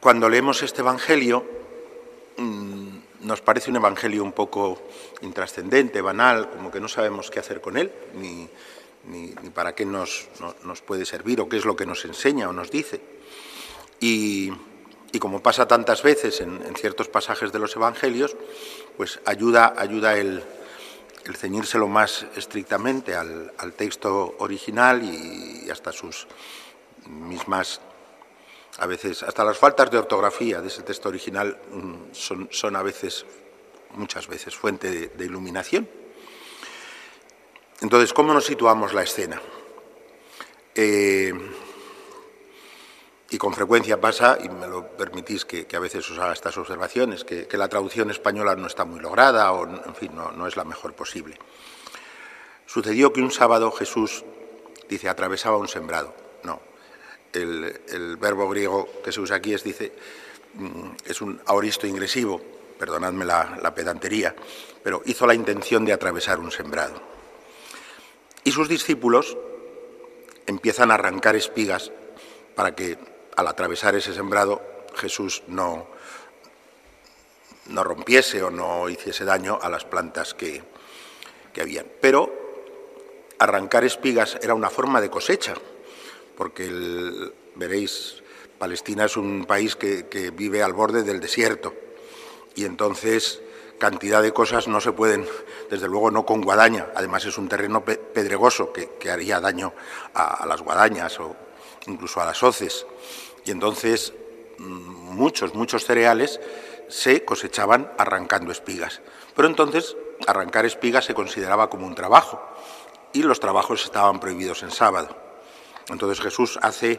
cuando leemos este Evangelio, nos parece un Evangelio un poco intrascendente, banal, como que no sabemos qué hacer con él, ni para qué nos puede servir o qué es lo que nos enseña o nos dice. Y como pasa tantas veces en ciertos pasajes de los Evangelios, pues ayuda el ceñírselo más estrictamente al texto original y hasta sus mismas, a veces, hasta las faltas de ortografía de ese texto original son a veces, muchas veces, fuente de iluminación. Entonces, ¿cómo nos situamos la escena? Y con frecuencia pasa, y me lo permitís que a veces os haga estas observaciones, que la traducción española no está muy lograda o, en fin, no es la mejor posible. Sucedió que un sábado Jesús, dice, atravesaba un sembrado. No, el verbo griego que se usa aquí es un aoristo ingresivo, perdonadme la pedantería, pero hizo la intención de atravesar un sembrado. Y sus discípulos empiezan a arrancar espigas para que al atravesar ese sembrado Jesús no rompiese o no hiciese daño a las plantas que habían. Pero arrancar espigas era una forma de cosecha, porque veréis, Palestina es un país que vive al borde del desierto y entonces cantidad de cosas no se pueden, desde luego no con guadaña, además es un terreno pedregoso que haría daño a las guadañas o incluso a las hoces, y entonces muchos cereales se cosechaban arrancando espigas, pero entonces arrancar espigas se consideraba como un trabajo y los trabajos estaban prohibidos en sábado. Entonces Jesús hace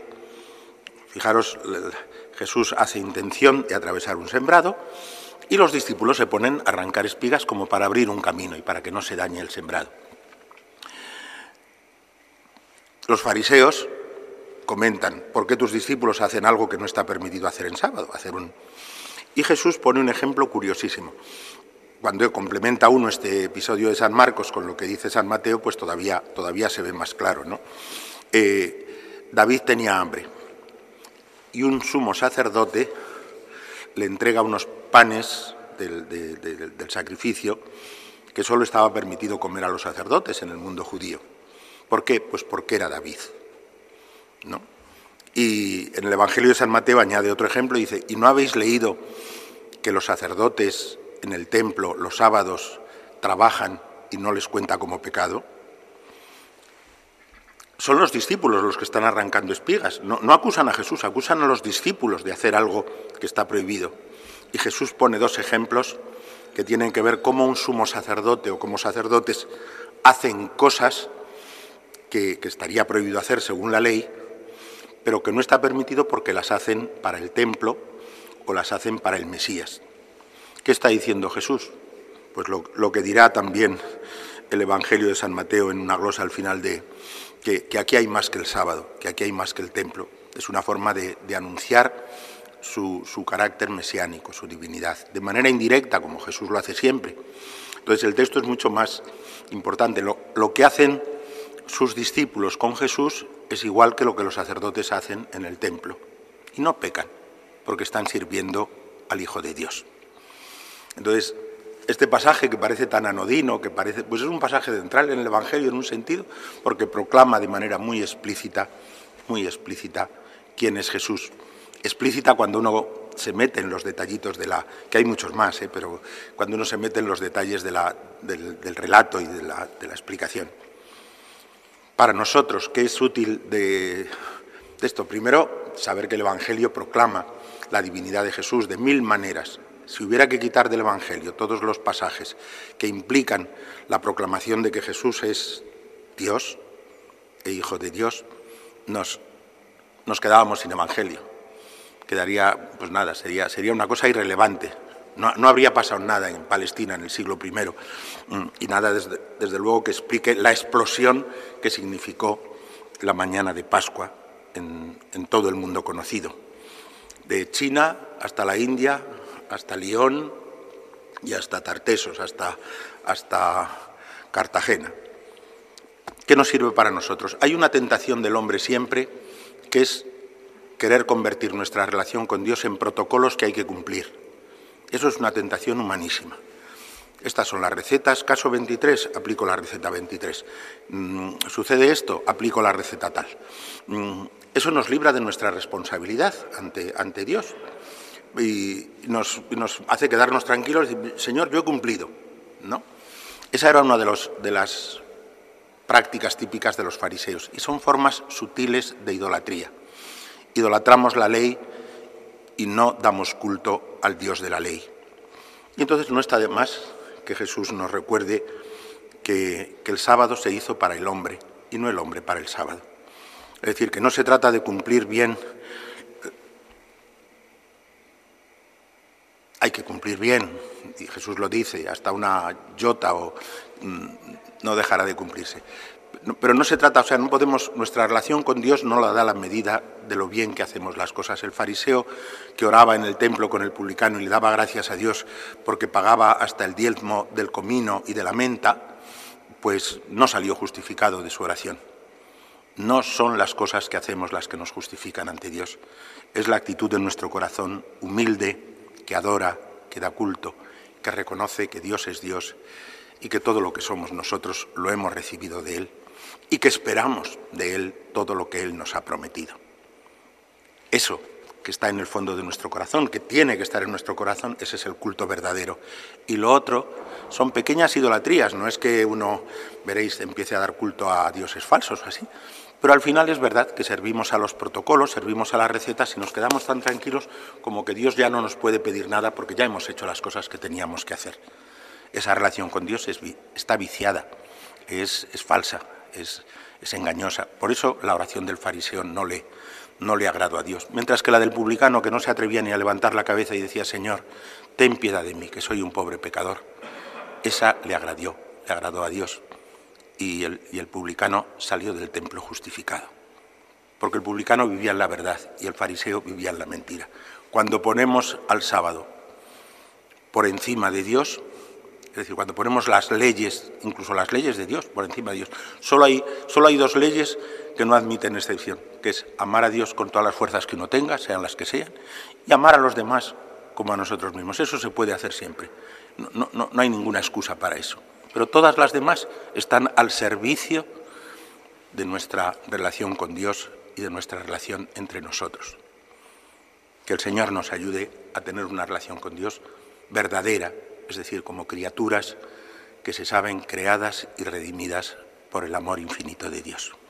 intención de atravesar un sembrado y los discípulos se ponen a arrancar espigas como para abrir un camino y para que no se dañe el sembrado. Los fariseos comentan, ¿por qué tus discípulos hacen algo que no está permitido hacer en sábado? Y Jesús pone un ejemplo curiosísimo. Cuando complementa uno este episodio de San Marcos con lo que dice San Mateo, pues todavía se ve más claro, ¿no? David tenía hambre y un sumo sacerdote le entrega unos panes del sacrificio que solo estaba permitido comer a los sacerdotes en el mundo judío. ¿Por qué? Pues porque era David, ¿no? Y en el Evangelio de San Mateo añade otro ejemplo y dice, ¿y no habéis leído que los sacerdotes en el templo los sábados trabajan y no les cuenta como pecado? Son los discípulos los que están arrancando espigas. No acusan a Jesús, acusan a los discípulos de hacer algo que está prohibido. Y Jesús pone dos ejemplos que tienen que ver cómo un sumo sacerdote o como sacerdotes hacen cosas que estaría prohibido hacer según la ley, pero que no está permitido porque las hacen para el templo o las hacen para el Mesías. ¿Qué está diciendo Jesús? Pues lo que dirá también el Evangelio de San Mateo en una glosa al final que aquí hay más que el sábado, que aquí hay más que el templo. Es una forma de anunciar su carácter mesiánico, su divinidad, de manera indirecta, como Jesús lo hace siempre. Entonces el texto es mucho más importante. Lo que hacen sus discípulos con Jesús es igual que lo que los sacerdotes hacen en el templo. Y no pecan, porque están sirviendo al Hijo de Dios. Entonces, este pasaje que parece tan anodino, pues es un pasaje central en el Evangelio en un sentido, porque proclama de manera muy explícita quién es Jesús. Explícita cuando uno se mete en los detallitos que hay muchos más, pero cuando uno se mete en los detalles del relato y de la explicación. Para nosotros, ¿qué es útil de esto? Primero, saber que el Evangelio proclama la divinidad de Jesús de 1000 maneras. Si hubiera que quitar del Evangelio todos los pasajes que implican la proclamación de que Jesús es Dios e Hijo de Dios, nos quedábamos sin Evangelio. Quedaría, pues nada, sería una cosa irrelevante. No habría pasado nada en Palestina en el siglo I y nada, desde luego, que explique la explosión que significó la mañana de Pascua en todo el mundo conocido. De China hasta la India, hasta Lyon y hasta Tartesos, hasta Cartagena. ¿Qué nos sirve para nosotros? Hay una tentación del hombre siempre que es querer convertir nuestra relación con Dios en protocolos que hay que cumplir. Eso es una tentación humanísima. Estas son las recetas. Caso 23, aplico la receta 23. Sucede esto, aplico la receta tal. Eso nos libra de nuestra responsabilidad ante Dios y nos hace quedarnos tranquilos y decir, Señor, yo he cumplido, ¿no? Esa era una de las prácticas típicas de los fariseos y son formas sutiles de idolatría. Idolatramos la ley y no damos culto al Dios de la ley. Y entonces no está de más que Jesús nos recuerde que el sábado se hizo para el hombre y no el hombre para el sábado. Es decir, que no se trata de cumplir bien, hay que cumplir bien, y Jesús lo dice, hasta una iota no dejará de cumplirse. Pero no se trata, o sea, no podemos, nuestra relación con Dios no la da la medida de lo bien que hacemos las cosas. El fariseo que oraba en el templo con el publicano y le daba gracias a Dios porque pagaba hasta el diezmo del comino y de la menta, pues no salió justificado de su oración. No son las cosas que hacemos las que nos justifican ante Dios. Es la actitud de nuestro corazón humilde, que adora, que da culto, que reconoce que Dios es Dios y que todo lo que somos nosotros lo hemos recibido de Él y que esperamos de Él todo lo que Él nos ha prometido. Eso que está en el fondo de nuestro corazón, que tiene que estar en nuestro corazón, ese es el culto verdadero. Y lo otro son pequeñas idolatrías, no es que uno, veréis, empiece a dar culto a dioses falsos, así. Pero al final es verdad que servimos a los protocolos, servimos a las recetas y nos quedamos tan tranquilos como que Dios ya no nos puede pedir nada porque ya hemos hecho las cosas que teníamos que hacer. Esa relación con Dios está viciada, es falsa, es engañosa. Por eso la oración del fariseo no le agradó a Dios. Mientras que la del publicano, que no se atrevía ni a levantar la cabeza y decía, Señor, ten piedad de mí, que soy un pobre pecador, esa le agradó a Dios. Y el publicano salió del templo justificado. Porque el publicano vivía en la verdad y el fariseo vivía en la mentira. Cuando ponemos al sábado por encima de Dios, es decir, cuando ponemos las leyes, incluso las leyes de Dios, por encima de Dios, solo hay dos leyes que no admiten excepción, que es amar a Dios con todas las fuerzas que uno tenga, sean las que sean, y amar a los demás como a nosotros mismos. Eso se puede hacer siempre. No hay ninguna excusa para eso. Pero todas las demás están al servicio de nuestra relación con Dios y de nuestra relación entre nosotros. Que el Señor nos ayude a tener una relación con Dios verdadera, es decir, como criaturas que se saben creadas y redimidas por el amor infinito de Dios.